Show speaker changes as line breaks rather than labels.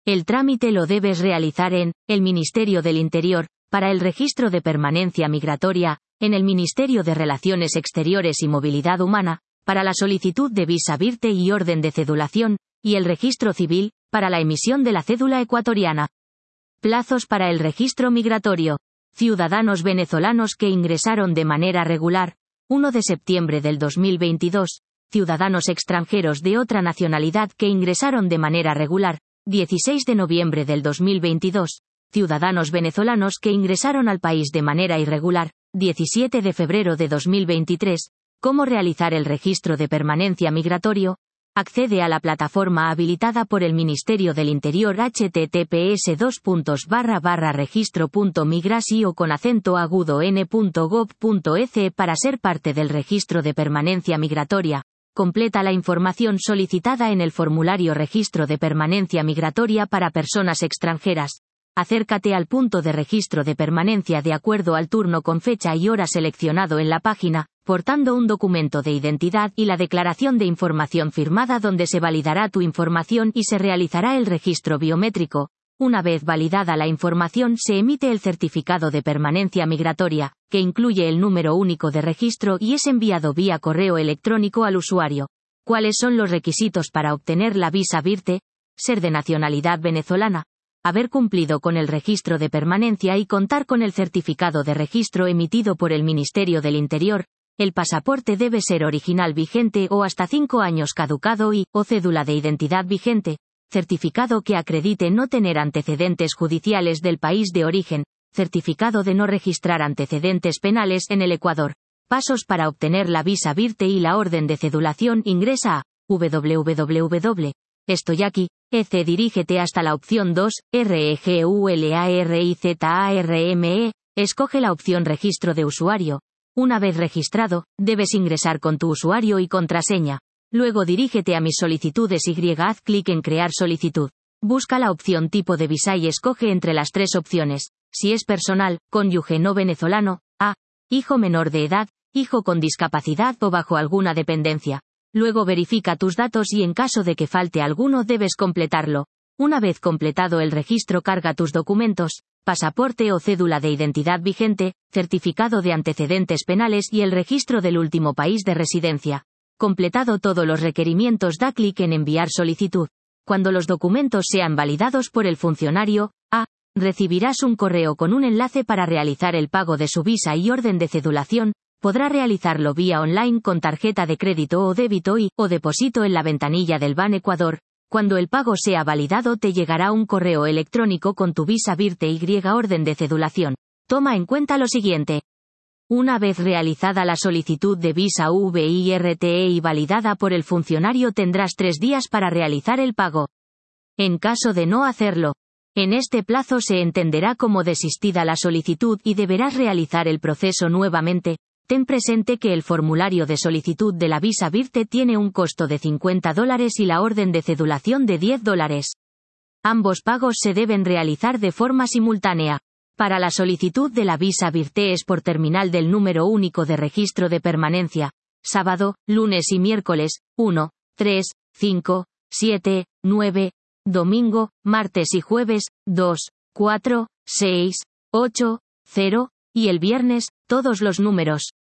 El trámite lo debes realizar en el Ministerio del Interior, para el registro de permanencia migratoria, en el Ministerio de Relaciones Exteriores y Movilidad Humana, para la solicitud de visa Virte y orden de cedulación, y el registro civil, para la emisión de la cédula ecuatoriana. Plazos para el registro migratorio. Ciudadanos venezolanos que ingresaron de manera regular, 1 de septiembre del 2022. Ciudadanos extranjeros de otra nacionalidad que ingresaron de manera regular, 16 de noviembre del 2022. Ciudadanos venezolanos que ingresaron al país de manera irregular, 17 de febrero de 2023. ¿Cómo realizar el registro de permanencia migratorio? Accede a la plataforma habilitada por el Ministerio del Interior https://registro.migrasio.n.gov.es para ser parte del registro de permanencia migratoria. Completa la información solicitada en el formulario Registro de Permanencia Migratoria para personas extranjeras. Acércate al punto de registro de permanencia de acuerdo al turno con fecha y hora seleccionado en la página, portando un documento de identidad y la declaración de información firmada donde se validará tu información y se realizará el registro biométrico. Una vez validada la información se emite el certificado de permanencia migratoria, que incluye el número único de registro y es enviado vía correo electrónico al usuario. ¿Cuáles son los requisitos para obtener la visa Virte? Ser de nacionalidad venezolana. Haber cumplido con el registro de permanencia y contar con el certificado de registro emitido por el Ministerio del Interior. El pasaporte debe ser original vigente o hasta 5 años caducado o cédula de identidad vigente. Certificado que acredite no tener antecedentes judiciales del país de origen. Certificado de no registrar antecedentes penales en el Ecuador. Pasos para obtener la visa Virte y la orden de cedulación. Ingresa a www. Estoy aquí. Dirígete hasta la opción 2, REGULARIZARME, escoge la opción Registro de usuario. Una vez registrado, debes ingresar con tu usuario y contraseña. Luego dirígete a Mis solicitudes y haz clic en Crear solicitud. Busca la opción Tipo de visa y escoge entre las 3 opciones. Si es personal, cónyuge no venezolano, A. Hijo menor de edad, hijo con discapacidad o bajo alguna dependencia. Luego verifica tus datos y en caso de que falte alguno debes completarlo. Una vez completado el registro carga tus documentos, pasaporte o cédula de identidad vigente, certificado de antecedentes penales y el registro del último país de residencia. Completado todos los requerimientos da clic en Enviar solicitud. Cuando los documentos sean validados por el funcionario, A. Recibirás un correo con un enlace para realizar el pago de su visa y orden de cedulación. Podrá realizarlo vía online con tarjeta de crédito o débito o depósito en la ventanilla del BAN Ecuador. Cuando el pago sea validado te llegará un correo electrónico con tu visa Virte y orden de cedulación. Toma en cuenta lo siguiente. Una vez realizada la solicitud de visa VIRTE y validada por el funcionario tendrás 3 días para realizar el pago. En caso de no hacerlo, en este plazo se entenderá como desistida la solicitud y deberás realizar el proceso nuevamente. Ten presente que el formulario de solicitud de la visa Virte tiene un costo de $50 y la orden de cedulación de $10. Ambos pagos se deben realizar de forma simultánea. Para la solicitud de la visa Virte es por terminal del número único de registro de permanencia. Sábado, lunes y miércoles, 1, 3, 5, 7, 9. Domingo, martes y jueves, 2, 4, 6, 8, 0. Y el viernes, todos los números.